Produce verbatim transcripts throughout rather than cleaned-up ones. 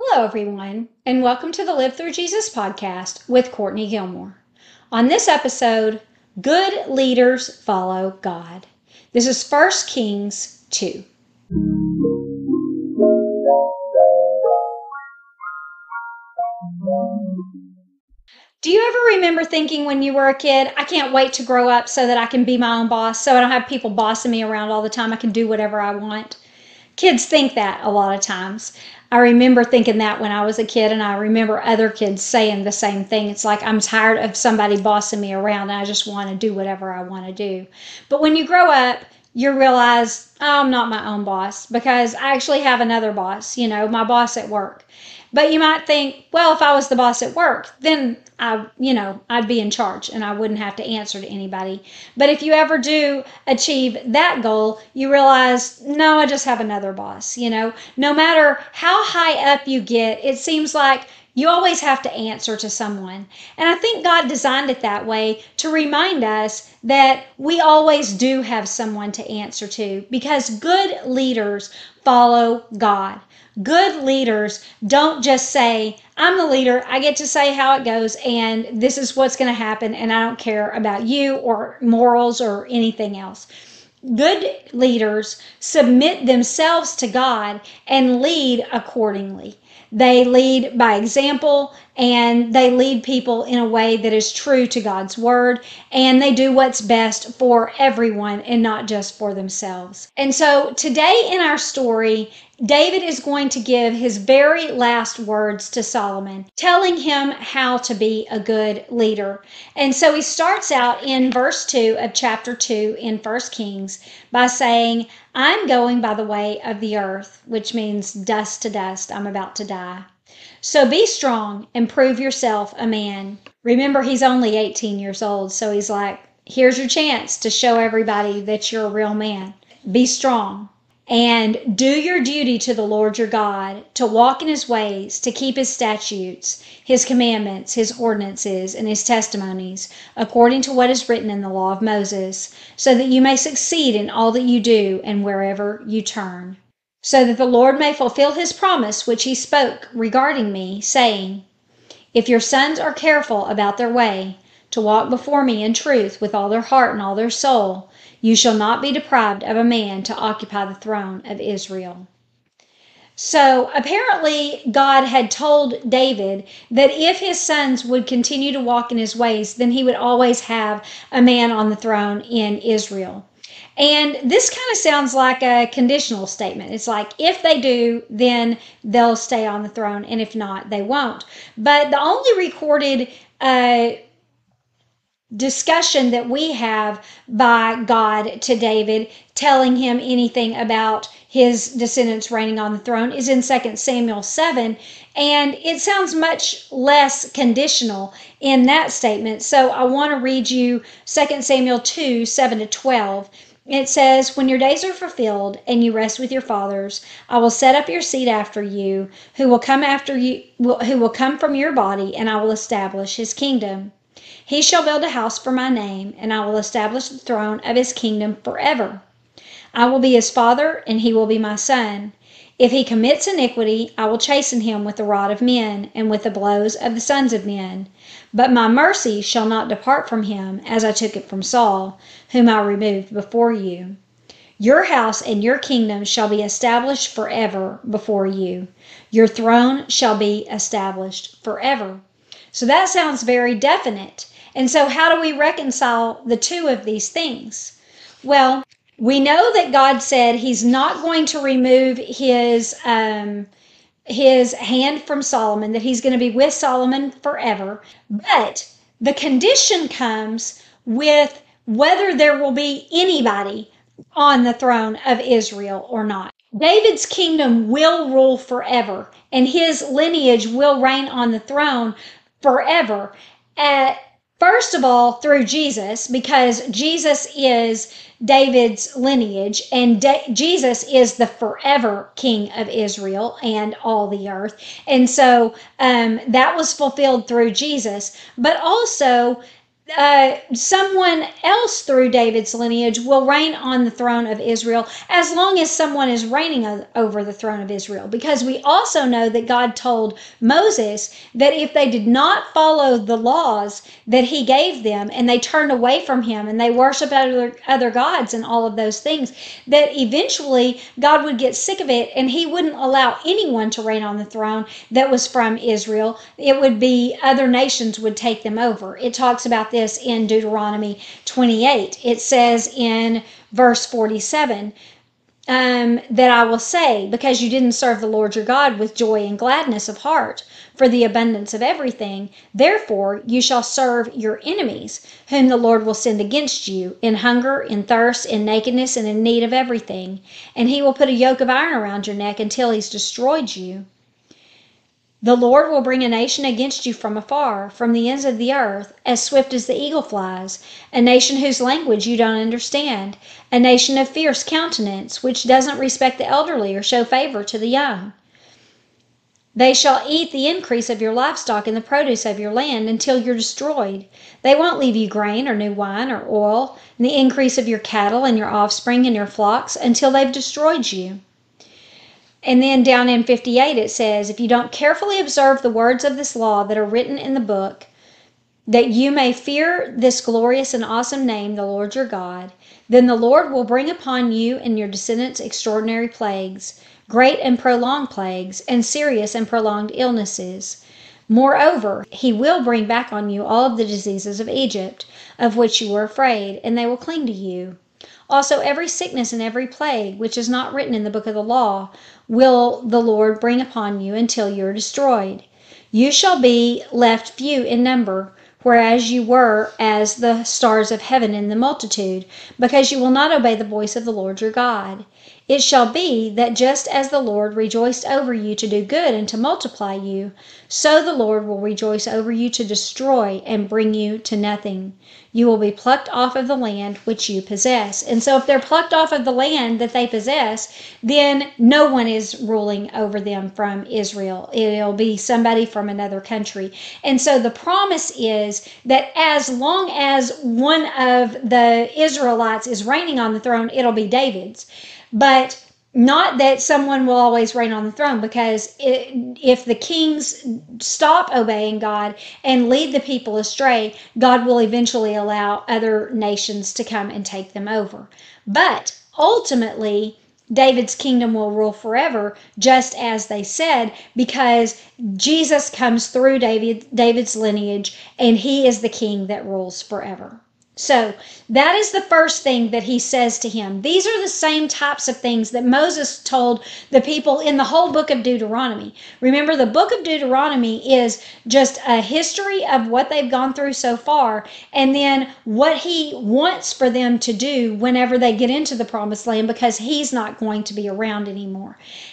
Hello, everyone, and welcome to the Live Through Jesus podcast with Courtney Gilmore. On this episode, Good Leaders Follow God. This is First Kings two. Do you ever remember thinking when you were a kid, I can't wait to grow up so that I can be my own boss, so I don't have people bossing me around all the time. I can do whatever I want. Kids think that a lot of times. I remember thinking that when I was a kid, and I remember other kids saying the same thing. It's like, I'm tired of somebody bossing me around, and I just want to do whatever I want to do. But when you grow up, you realize, oh, I'm not my own boss, because I actually have another boss, you know, my boss at work. But you might think, well, if I was the boss at work, then I, you know, I'd be in charge and I wouldn't have to answer to anybody. But if you ever do achieve that goal, you realize, no, I just have another boss. You know, no matter how high up you get, it seems like you always have to answer to someone. And I think God designed it that way to remind us that we always do have someone to answer to, because good leaders follow God. Good leaders don't just say, I'm the leader, I get to say how it goes, and this is what's going to happen, and I don't care about you or morals or anything else. Good leaders submit themselves to God and lead accordingly. They lead by example, and they lead people in a way that is true to God's word, and they do what's best for everyone and not just for themselves. And so today in our story, David is going to give his very last words to Solomon, telling him how to be a good leader. And so he starts out in verse two of chapter two in First Kings by saying, I'm going by the way of the earth, which means dust to dust. I'm about to die. So be strong and prove yourself a man. Remember, he's only eighteen years old, so he's like, here's your chance to show everybody that you're a real man. Be strong. And do your duty to the Lord your God, to walk in his ways, to keep his statutes, his commandments, his ordinances, and his testimonies, according to what is written in the law of Moses, so that you may succeed in all that you do and wherever you turn. So that the Lord may fulfill his promise which he spoke regarding me, saying, if your sons are careful about their way, to walk before me in truth with all their heart and all their soul, you shall not be deprived of a man to occupy the throne of Israel. So apparently God had told David that if his sons would continue to walk in his ways, then he would always have a man on the throne in Israel. And this kind of sounds like a conditional statement. It's like, if they do, then they'll stay on the throne, and if not, they won't. But the only recorded uh, discussion that we have by God to David telling him anything about his descendants reigning on the throne is in Second Samuel seven, and it sounds much less conditional in that statement. So I want to read you Second Samuel two, seven to twelve. It says, when your days are fulfilled and you rest with your fathers, I will set up your seed after you, who will come after you, who will come from your body, and I will establish his kingdom. He shall build a house for my name, and I will establish the throne of his kingdom forever. I will be his father, and he will be my son. If he commits iniquity, I will chasten him with the rod of men, and with the blows of the sons of men. But my mercy shall not depart from him, as I took it from Saul, whom I removed before you. Your house and your kingdom shall be established forever before you. Your throne shall be established forever. So that sounds very definite. And so how do we reconcile the two of these things? Well, we know that God said he's not going to remove his um, his hand from Solomon, that he's going to be with Solomon forever. But the condition comes with whether there will be anybody on the throne of Israel or not. David's kingdom will rule forever, and his lineage will reign on the throne forever. At First of all, through Jesus, because Jesus is David's lineage, and Da- Jesus is the forever King of Israel and all the earth. And so um, that was fulfilled through Jesus. But also, uh, someone else through David's lineage will reign on the throne of Israel as long as someone is reigning over the throne of Israel. Because we also know that God told Moses that if they did not follow the laws that he gave them and they turned away from him and they worshiped other, other gods and all of those things, that eventually God would get sick of it and he wouldn't allow anyone to reign on the throne that was from Israel. It would be other nations would take them over. It talks about this in Deuteronomy twenty-eight. It says in verse forty-seven, um, that I will say, because you didn't serve the Lord your God with joy and gladness of heart for the abundance of everything, therefore you shall serve your enemies, whom the Lord will send against you, in hunger, in thirst, in nakedness, and in need of everything. And he will put a yoke of iron around your neck until he's destroyed you. The Lord will bring a nation against you from afar, from the ends of the earth, as swift as the eagle flies, a nation whose language you don't understand, a nation of fierce countenance, which doesn't respect the elderly or show favor to the young. They shall eat the increase of your livestock and the produce of your land until you're destroyed. They won't leave you grain or new wine or oil, and the increase of your cattle and your offspring and your flocks until they've destroyed you. And then down in fifty-eight it says, if you don't carefully observe the words of this law that are written in the book, that you may fear this glorious and awesome name, the Lord your God, then the Lord will bring upon you and your descendants extraordinary plagues, great and prolonged plagues, and serious and prolonged illnesses. Moreover, he will bring back on you all of the diseases of Egypt, of which you were afraid, and they will cling to you. Also, every sickness and every plague, which is not written in the book of the law, will the Lord bring upon you until you are destroyed. You shall be left few in number, whereas you were as the stars of heaven in the multitude, because you will not obey the voice of the Lord your God. It shall be that just as the Lord rejoiced over you to do good and to multiply you, so the Lord will rejoice over you to destroy and bring you to nothing. You will be plucked off of the land which you possess. And so if they're plucked off of the land that they possess, then no one is ruling over them from Israel. It'll be somebody from another country. And so the promise is that as long as one of the Israelites is reigning on the throne, it'll be David's. But not that someone will always reign on the throne, because it, if the kings stop obeying God and lead the people astray, God will eventually allow other nations to come and take them over. But ultimately, David's kingdom will rule forever, just as they said, because Jesus comes through David, David's lineage, and he is the king that rules forever. So that is the first thing that he says to him. These are the same types of things that Moses told the people in the whole book of Deuteronomy. Remember, the book of Deuteronomy is just a history of what they've gone through so far, and then what he wants for them to do whenever they get into the promised land, because he's not going to be around anymore.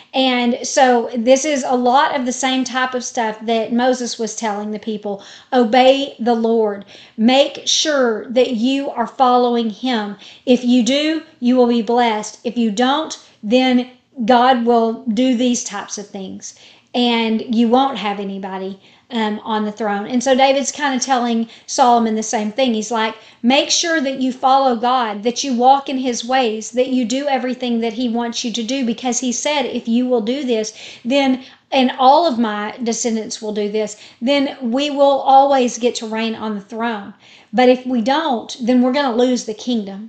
And so this is a lot of the same type of stuff that Moses was telling the people. Obey the Lord. Make sure that you are following him. If you do, you will be blessed. If you don't, then God will do these types of things, and you won't have anybody um, on the throne. And so David's kind of telling Solomon the same thing. He's like, make sure that you follow God, that you walk in his ways, that you do everything that he wants you to do, because he said, if you will do this, then, and all of my descendants will do this, then we will always get to reign on the throne. But if we don't, then we're going to lose the kingdom.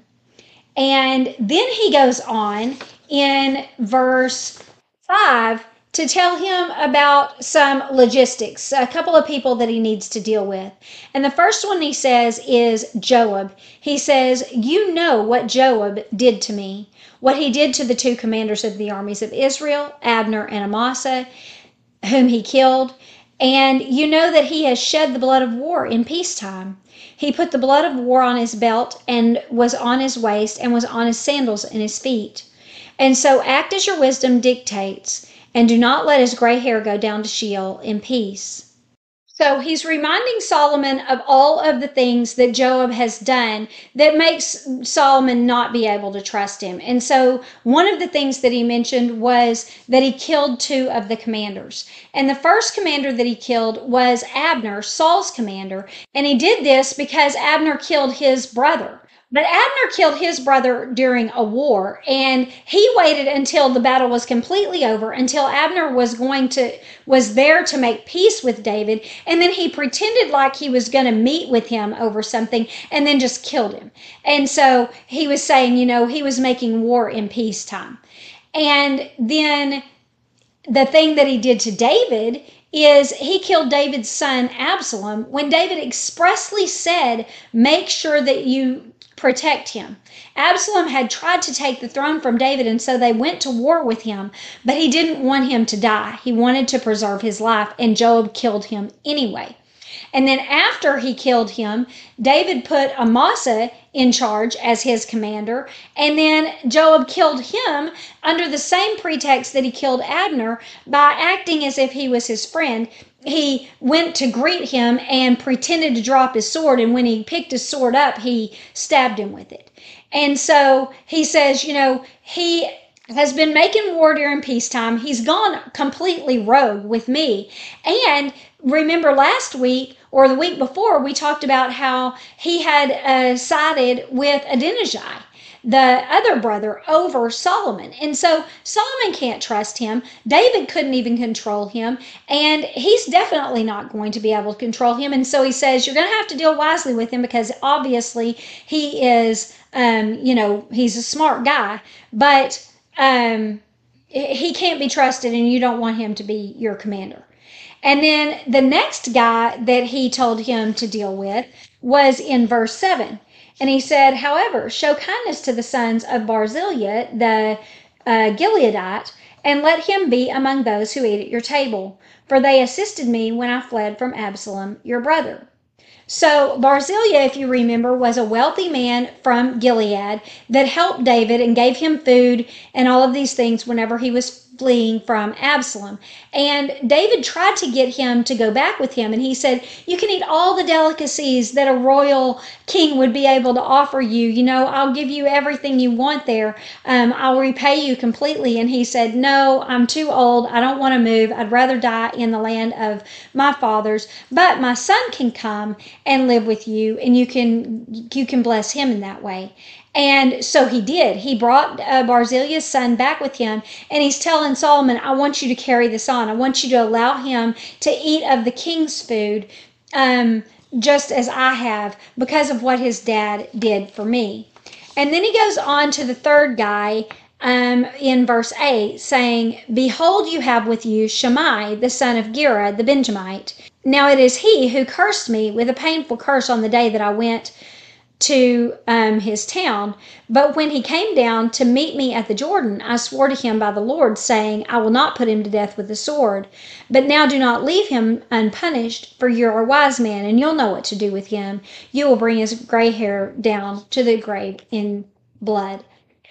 And then he goes on in verse five to tell him about some logistics, a couple of people that he needs to deal with. And the first one he says is Joab. He says, you know what Joab did to me, what he did to the two commanders of the armies of Israel, Abner and Amasa, whom he killed. And you know that he has shed the blood of war in peacetime. He put the blood of war on his belt and was on his waist and was on his sandals in his feet. And so act as your wisdom dictates, and do not let his gray hair go down to Sheol in peace. So he's reminding Solomon of all of the things that Joab has done that makes Solomon not be able to trust him. And so one of the things that he mentioned was that he killed two of the commanders. And the first commander that he killed was Abner, Saul's commander. And he did this because Abner killed his brother. But Abner killed his brother during a war, and he waited until the battle was completely over, until Abner was going to was there to make peace with David, and then he pretended like he was going to meet with him over something, and then just killed him. And so he was saying, you know, he was making war in peacetime. And then the thing that he did to David is he killed David's son Absalom when David expressly said, make sure that you protect him. Absalom had tried to take the throne from David, and so they went to war with him, but he didn't want him to die. He wanted to preserve his life, and Joab killed him anyway. And then after he killed him, David put Amasa in charge as his commander, and then Joab killed him under the same pretext that he killed Abner by acting as if he was his friend. He went to greet him and pretended to drop his sword, and when he picked his sword up, he stabbed him with it. And so he says, you know, he has been making war during peacetime. He's gone completely rogue with me. And remember last week or the week before, we talked about how he had uh, sided with Adonijah, the other brother, over Solomon. And so Solomon can't trust him. David couldn't even control him. And he's definitely not going to be able to control him. And so he says, you're going to have to deal wisely with him, because obviously he is, um, you know, he's a smart guy, but um, he can't be trusted, and you don't want him to be your commander. And then the next guy that he told him to deal with was in verse seven. And he said, however, show kindness to the sons of Barzillai, the uh, Gileadite, and let him be among those who eat at your table, for they assisted me when I fled from Absalom, your brother. So Barzillai, if you remember, was a wealthy man from Gilead that helped David and gave him food and all of these things whenever he was fleeing from Absalom. And David tried to get him to go back with him, and he said, you can eat all the delicacies that a royal king would be able to offer you. You know, I'll give you everything you want there. Um, I'll repay you completely. And he said, no, I'm too old. I don't want to move. I'd rather die in the land of my fathers. But my son can come and live with you, and you can you can bless him in that way. And so he did. He brought uh, Barzillai's son back with him, and he's telling Solomon, I want you to carry this on. I want you to allow him to eat of the king's food, um, just as I have, because of what his dad did for me. And then he goes on to the third guy um, in verse eight, saying, behold, you have with you Shimei, the son of Gera, the Benjamite. Now it is he who cursed me with a painful curse on the day that I went to um, his town. But when he came down to meet me at the Jordan, I swore to him by the Lord, saying, I will not put him to death with the sword. But now do not leave him unpunished, for you're a wise man, and you'll know what to do with him. You will bring his gray hair down to the grave in blood.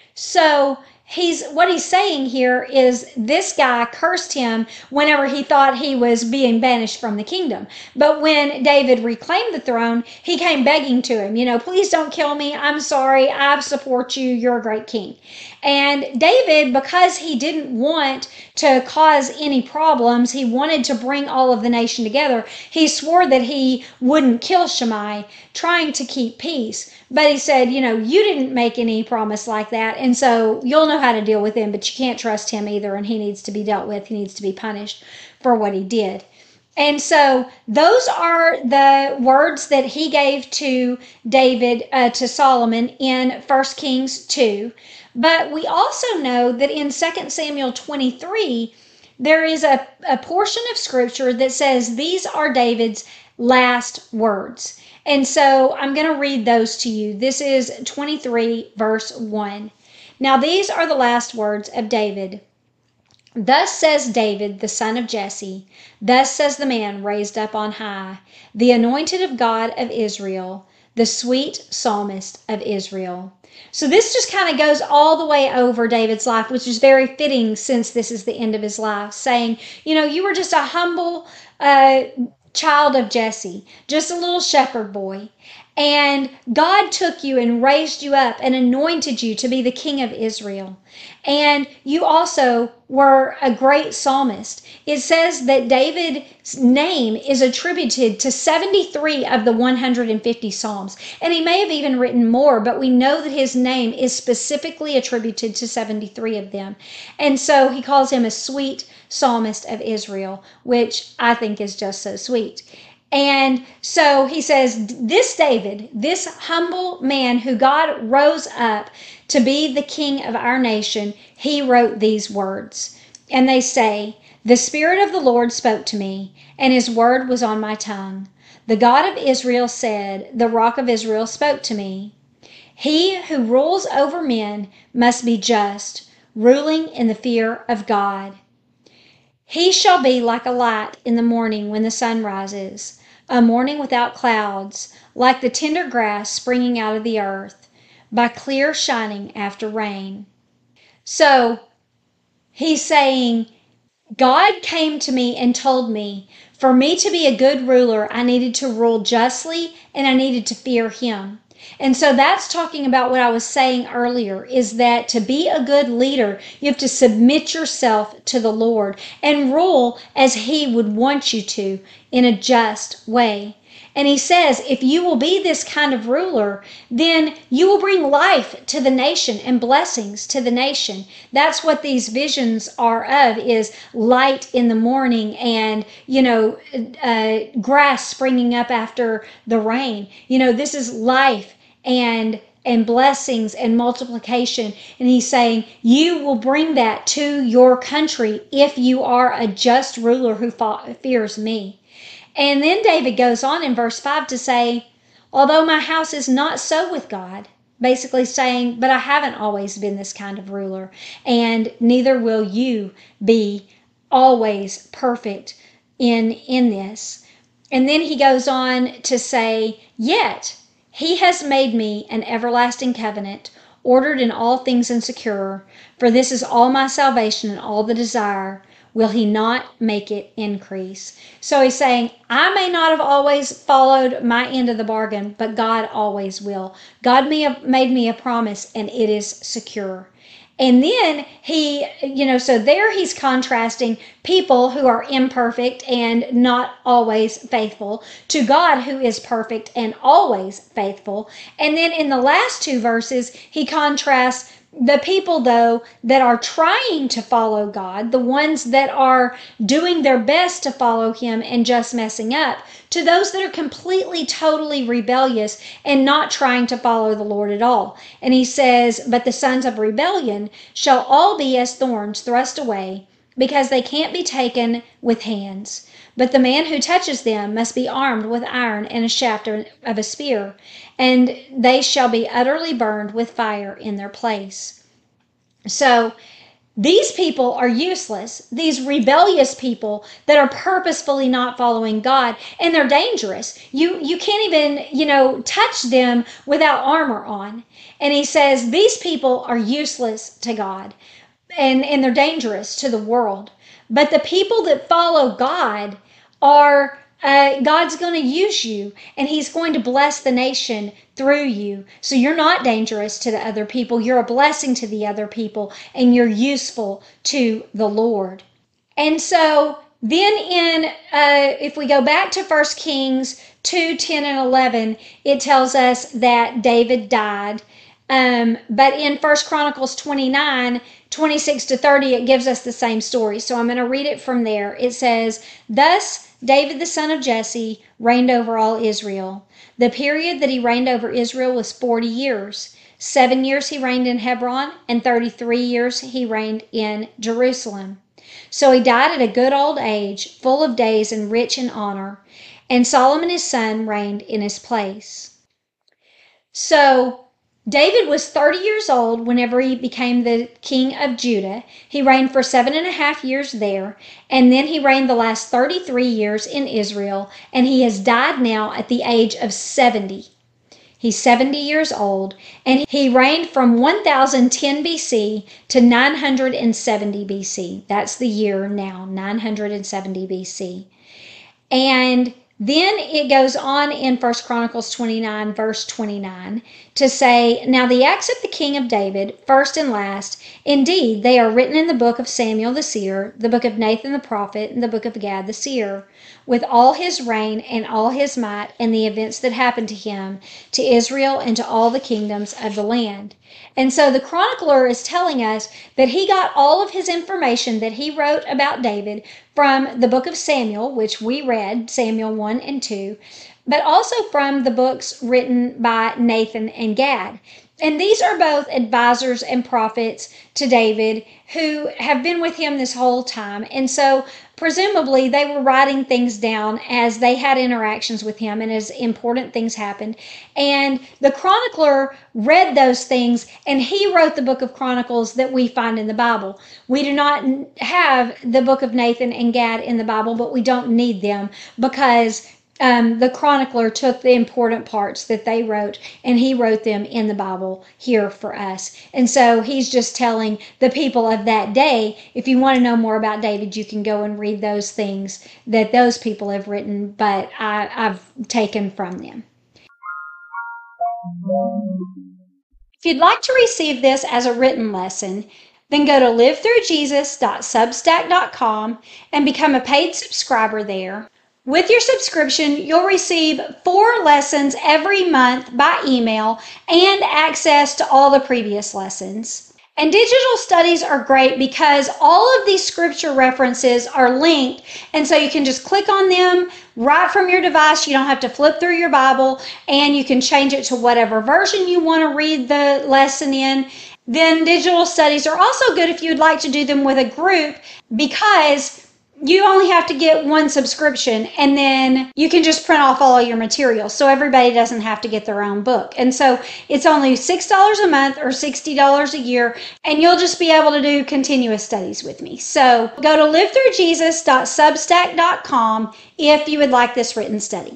So he's what he's saying here is this guy cursed him whenever he thought he was being banished from the kingdom. But when David reclaimed the throne, he came begging to him, you know, please don't kill me. I'm sorry. I support you. You're a great king. And David, because he didn't want to cause any problems, he wanted to bring all of the nation together. He swore that he wouldn't kill Shimei, trying to keep peace. But he said, you know, you didn't make any promise like that, and so you'll know how to deal with him, but you can't trust him either, and he needs to be dealt with. He needs to be punished for what he did. And so those are the words that he gave to David, uh, to Solomon in First Kings two. But we also know that in Second Samuel twenty-three, there is a, a portion of scripture that says these are David's last words. And so I'm going to read those to you. This is twenty-three, verse one. Now these are the last words of David. Thus says David, the son of Jesse, thus says the man raised up on high, the anointed of God of Israel, the sweet psalmist of Israel. So this just kind of goes all the way over David's life, which is very fitting since this is the end of his life, saying, you know, you were just a humble uh child of Jesse, just a little shepherd boy. And God took you and raised you up and anointed you to be the king of Israel. And you also were a great psalmist. It says that David's name is attributed to seventy-three of the one hundred fifty psalms. And he may have even written more, but we know that his name is specifically attributed to seventy-three of them. And so he calls him a sweet psalmist of Israel, which I think is just so sweet. And so he says, this David, this humble man who God rose up to be the king of our nation, he wrote these words. And they say, the Spirit of the Lord spoke to me, and his word was on my tongue. The God of Israel said, the Rock of Israel spoke to me. He who rules over men must be just, ruling in the fear of God. He shall be like a light in the morning when the sun rises, a morning without clouds, like the tender grass springing out of the earth, by clear shining after rain. So he's saying, God came to me and told me, for me to be a good ruler, I needed to rule justly and I needed to fear him. And so that's talking about what I was saying earlier, is that to be a good leader, you have to submit yourself to the Lord and rule as he would want you to in a just way. And he says, if you will be this kind of ruler, then you will bring life to the nation and blessings to the nation. That's what these visions are of, is light in the morning and, you know, uh, grass springing up after the rain. You know, this is life and and blessings and multiplication. And he's saying, you will bring that to your country if you are a just ruler who fears me. And then David goes on in verse five to say, although my house is not so with God, basically saying, but I haven't always been this kind of ruler, and neither will you be always perfect in, in this. And then he goes on to say, yet he has made me an everlasting covenant, ordered in all things and secure, for this is all my salvation and all the desire. Will he not make it increase? So he's saying, I may not have always followed my end of the bargain, but God always will. God may have made me a promise, and it is secure. And then he, you know, so there he's contrasting people who are imperfect and not always faithful to God who is perfect and always faithful. And then in the last two verses, he contrasts the people, though, that are trying to follow God, the ones that are doing their best to follow him and just messing up, to those that are completely, totally rebellious and not trying to follow the Lord at all. And he says, but the sons of rebellion shall all be as thorns thrust away, because they can't be taken with hands. But the man who touches them must be armed with iron and a shaft of a spear, and they shall be utterly burned with fire in their place. So these people are useless, these rebellious people that are purposefully not following God, and they're dangerous. You, you can't even, you know, touch them without armor on. And he says these people are useless to God, and, and they're dangerous to the world. But the people that follow God are, uh, God's going to use you, and he's going to bless the nation through you. So you're not dangerous to the other people. You're a blessing to the other people, and you're useful to the Lord. And so then in, uh, if we go back to First Kings two, ten, and eleven, it tells us that David died. Um, but in First Chronicles twenty-nine, twenty-six to thirty, it gives us the same story. So I'm going to read it from there. It says, thus David the son of Jesse reigned over all Israel. The period that he reigned over Israel was forty years. Seven years he reigned in Hebron, and thirty-three years he reigned in Jerusalem. So he died at a good old age, full of days and rich in honor. And Solomon his son reigned in his place. So David was thirty years old whenever he became the king of Judah. He reigned for seven and a half years there, and then he reigned the last thirty-three years in Israel, and he has died now at the age of seventy. He's seventy years old, and he reigned from one thousand ten B C to nine hundred seventy B C. That's the year now, nine hundred seventy B C. And Then it goes on in First Chronicles twenty-nine, verse twenty-nine, to say, "Now the acts of the king of David, first and last, indeed, they are written in the book of Samuel the seer, the book of Nathan the prophet, and the book of Gad the seer, with all his reign and all his might, and the events that happened to him, to Israel, and to all the kingdoms of the land." And so the chronicler is telling us that he got all of his information that he wrote about David from the book of Samuel, which we read, Samuel one and two, but also from the books written by Nathan and Gad. And these are both advisors and prophets to David who have been with him this whole time. And so presumably they were writing things down as they had interactions with him and as important things happened. And the chronicler read those things and he wrote the book of Chronicles that we find in the Bible. We do not have the book of Nathan and Gad in the Bible, but we don't need them because Um, the chronicler took the important parts that they wrote and he wrote them in the Bible here for us. And so he's just telling the people of that day, if you want to know more about David, you can go and read those things that those people have written, but I, I've taken from them. If you'd like to receive this as a written lesson, then go to live through jesus dot substack dot com and become a paid subscriber there. With your subscription, you'll receive four lessons every month by email and access to all the previous lessons. And digital studies are great because all of these scripture references are linked, and so you can just click on them right from your device. You don't have to flip through your Bible, and you can change it to whatever version you want to read the lesson in. Then digital studies are also good if you'd like to do them with a group because you only have to get one subscription and then you can just print off all your material so everybody doesn't have to get their own book. And so it's only six dollars a month or sixty dollars a year, and you'll just be able to do continuous studies with me. So go to live through jesus dot substack dot com if you would like this written study.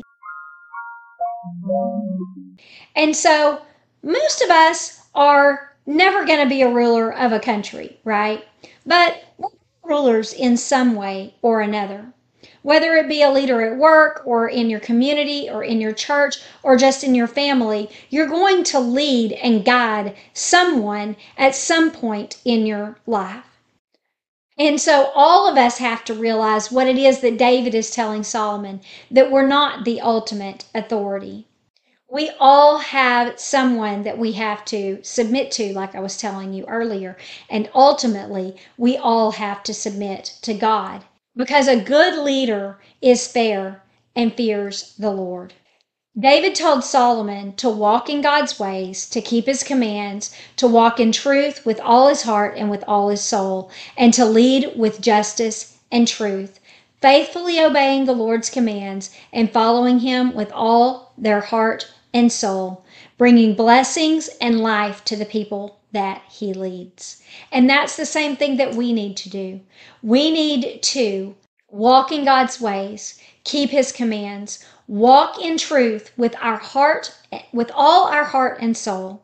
And so most of us are never going to be a ruler of a country, right? But rulers in some way or another, whether it be a leader at work or in your community or in your church or just in your family. You're going to lead and guide someone at some point in your life. And so all of us have to realize what it is that David is telling Solomon, that we're not the ultimate authority. We all have someone that we have to submit to, like I was telling you earlier. And ultimately, we all have to submit to God because a good leader is fair and fears the Lord. David told Solomon to walk in God's ways, to keep his commands, to walk in truth with all his heart and with all his soul, and to lead with justice and truth, faithfully obeying the Lord's commands and following him with all their heart and soul, bringing blessings and life to the people that he leads. And that's the same thing that we need to do. We need to walk in God's ways, keep his commands, walk in truth with our heart, with all our heart and soul,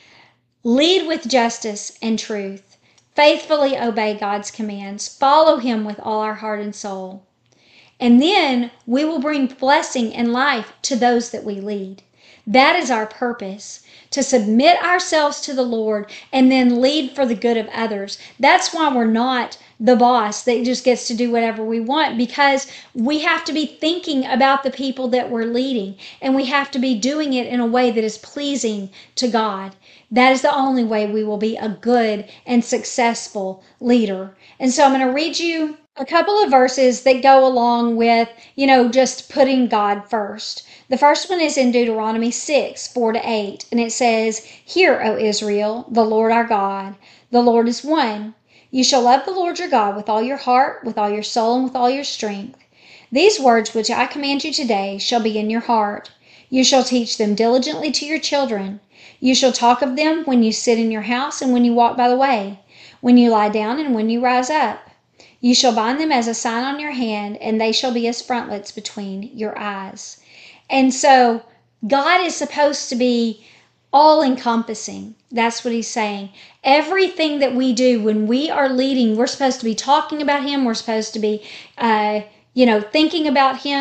lead with justice and truth, faithfully obey God's commands, follow him with all our heart and soul. And then we will bring blessing and life to those that we lead. That is our purpose, to submit ourselves to the Lord and then lead for the good of others. That's why we're not the boss that just gets to do whatever we want, because we have to be thinking about the people that we're leading, and we have to be doing it in a way that is pleasing to God. That is the only way we will be a good and successful leader. And so I'm going to read you a couple of verses that go along with, you know, just putting God first. The first one is in Deuteronomy six, four to eight, and it says, "Hear, O Israel, the Lord our God, the Lord is one. You shall love the Lord your God with all your heart, with all your soul, and with all your strength. These words which I command you today shall be in your heart. You shall teach them diligently to your children. You shall talk of them when you sit in your house and when you walk by the way, when you lie down and when you rise up. You shall bind them as a sign on your hand, and they shall be as frontlets between your eyes." And so God is supposed to be all-encompassing. That's what he's saying. Everything that we do when we are leading, we're supposed to be talking about him. We're supposed to be, uh, you know, thinking about him.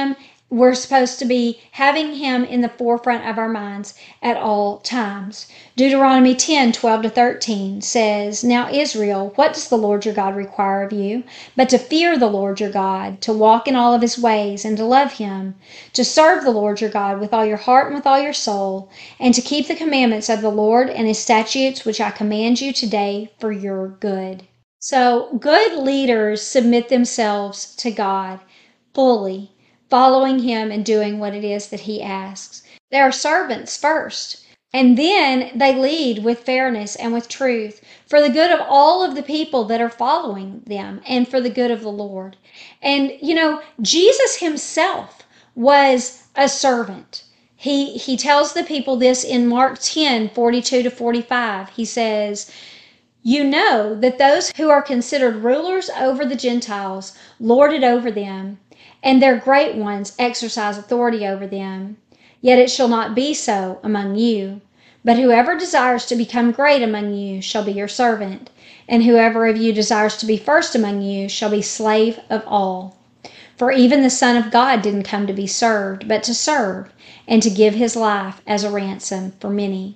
we're supposed to be having him in the forefront of our minds at all times. Deuteronomy ten, twelve to thirteen says, Now Israel, what does the Lord your God require of you? But to fear the Lord your God, to walk in all of his ways, and to love him, to serve the Lord your God with all your heart and with all your soul, and to keep the commandments of the Lord and his statutes, which I command you today for your good. So good leaders submit themselves to God fully, following him and doing what it is that he asks. They are servants first, and then they lead with fairness and with truth for the good of all of the people that are following them and for the good of the Lord. And, you know, Jesus himself was a servant. He, he tells the people this in Mark ten, forty-two to forty-five. He says, You know that those who are considered rulers over the Gentiles lord it over them, and their great ones exercise authority over them. Yet it shall not be so among you. But whoever desires to become great among you shall be your servant, and whoever of you desires to be first among you shall be slave of all. For even the Son of God didn't come to be served, but to serve, and to give his life as a ransom for many.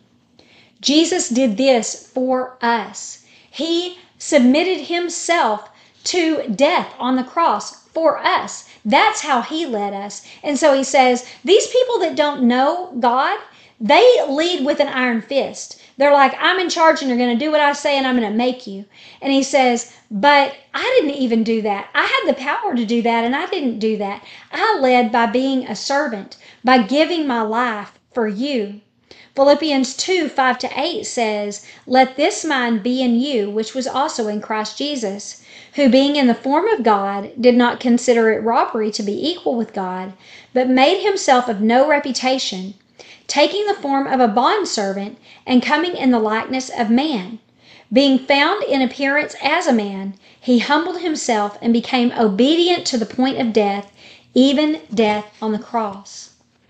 Jesus did this for us. He submitted himself to death on the cross for us. That's how he led us. And so he says, these people that don't know God, they lead with an iron fist. They're like, I'm in charge and you're going to do what I say and I'm going to make you. And he says, but I didn't even do that. I had the power to do that and I didn't do that. I led by being a servant, by giving my life for you. Philippians two, five to eight says, Let this mind be in you, which was also in Christ Jesus, who being in the form of God, did not consider it robbery to be equal with God, but made himself of no reputation, taking the form of a bondservant and coming in the likeness of man. Being found in appearance as a man, he humbled himself and became obedient to the point of death, even death on the cross.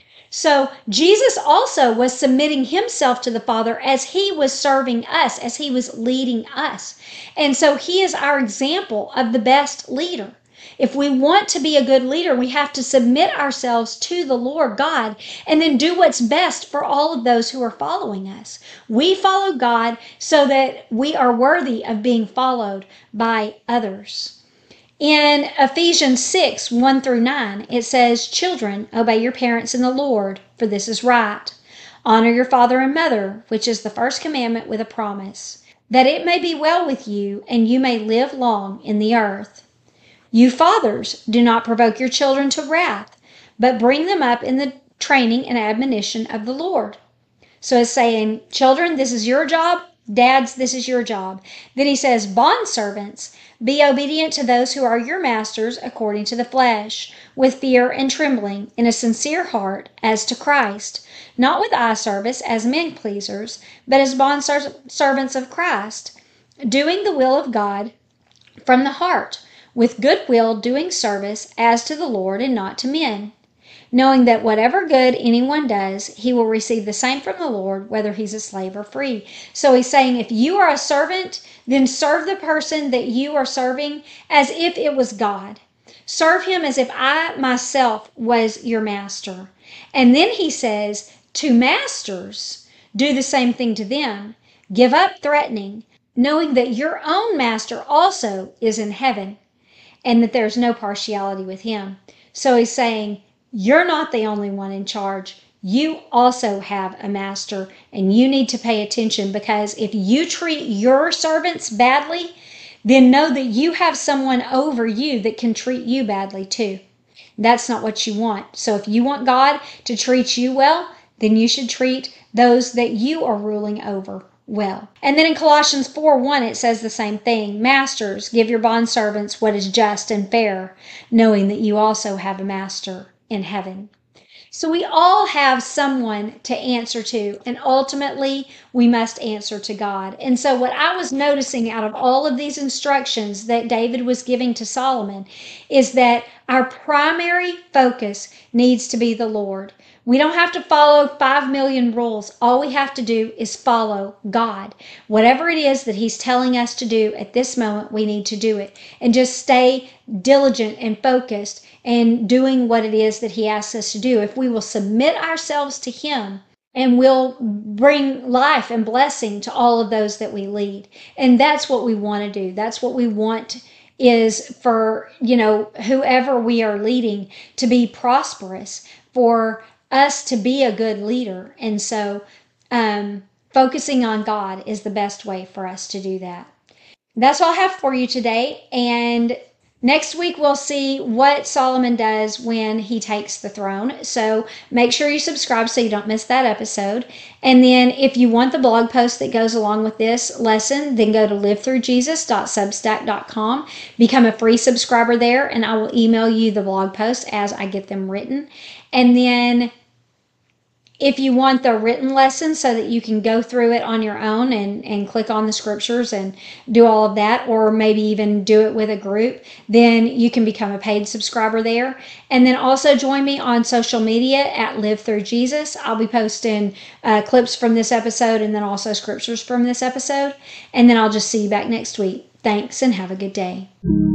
So Jesus also was submitting himself to the Father as he was serving us, as he was leading us. And so he is our example of the best leader. If we want to be a good leader, we have to submit ourselves to the Lord God and then do what's best for all of those who are following us. We follow God so that we are worthy of being followed by others. In Ephesians six, one through nine, it says, Children, obey your parents in the Lord, for this is right. Honor your father and mother, which is the first commandment with a promise, that it may be well with you and you may live long in the earth. You fathers, do not provoke your children to wrath, but bring them up in the training and admonition of the Lord. So it's saying, children, this is your job. Dads, this is your job. Then he says, Bondservants, be obedient to those who are your masters according to the flesh, with fear and trembling, in a sincere heart, as to Christ, not with eye service as men pleasers, but as bondservants of Christ, doing the will of God from the heart, with good will doing service as to the Lord and not to men, knowing that whatever good anyone does, he will receive the same from the Lord, whether he's a slave or free. So he's saying, if you are a servant, then serve the person that you are serving as if it was God. Serve him as if I myself was your master. And then he says, to masters, do the same thing to them. Give up threatening, knowing that your own master also is in heaven, and that there's no partiality with him. So he's saying, you're not the only one in charge. You also have a master, and you need to pay attention, because if you treat your servants badly, then know that you have someone over you that can treat you badly too. That's not what you want. So if you want God to treat you well, then you should treat those that you are ruling over well. And then in Colossians four one, it says the same thing. Masters, give your bondservants what is just and fair, knowing that you also have a master in heaven. So we all have someone to answer to, and ultimately we must answer to God. And so what I was noticing out of all of these instructions that David was giving to Solomon is that Our primary focus needs to be the Lord. We don't have to follow five million rules. All we have to do is follow God. Whatever it is that He's telling us to do at this moment, we need to do it. And just stay diligent and focused and doing what it is that He asks us to do. If we will submit ourselves to Him, and we'll bring life and blessing to all of those that we lead. And that's what we want to do. That's what we want is for, you know, whoever we are leading to be prosperous, for us to be a good leader. And so um, focusing on God is the best way for us to do that. That's all I have for you today. And next week, we'll see what Solomon does when he takes the throne. So make sure you subscribe so you don't miss that episode. And then if you want the blog post that goes along with this lesson, then go to live through jesus dot substack dot com. Become a free subscriber there, and I will email you the blog posts as I get them written. And then if you want the written lesson so that you can go through it on your own and, and click on the scriptures and do all of that, or maybe even do it with a group, then you can become a paid subscriber there. And then also join me on social media at Live Through Jesus. I'll be posting uh, clips from this episode and then also scriptures from this episode. And then I'll just see you back next week. Thanks and have a good day.